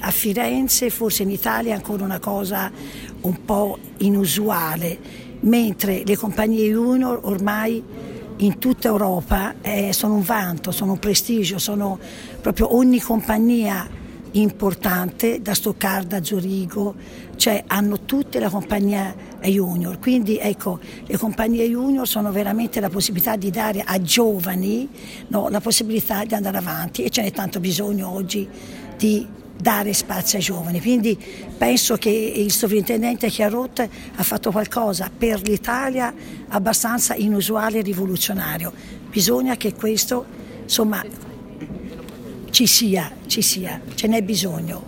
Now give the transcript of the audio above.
a Firenze, forse in Italia è ancora una cosa un po' inusuale, mentre le compagnie junior ormai in tutta Europa sono un vanto, sono un prestigio, sono proprio ogni compagnia importante, da Stoccarda a Zurigo, cioè hanno tutte la compagnia junior, quindi ecco, le compagnie junior sono veramente la possibilità di dare a giovani, no, la possibilità di andare avanti, e ce n'è tanto bisogno oggi di dare spazio ai giovani, quindi penso che il sovrintendente Chiarot ha fatto qualcosa per l'Italia abbastanza inusuale e rivoluzionario. Bisogna che questo, insomma, ci sia, ce n'è bisogno.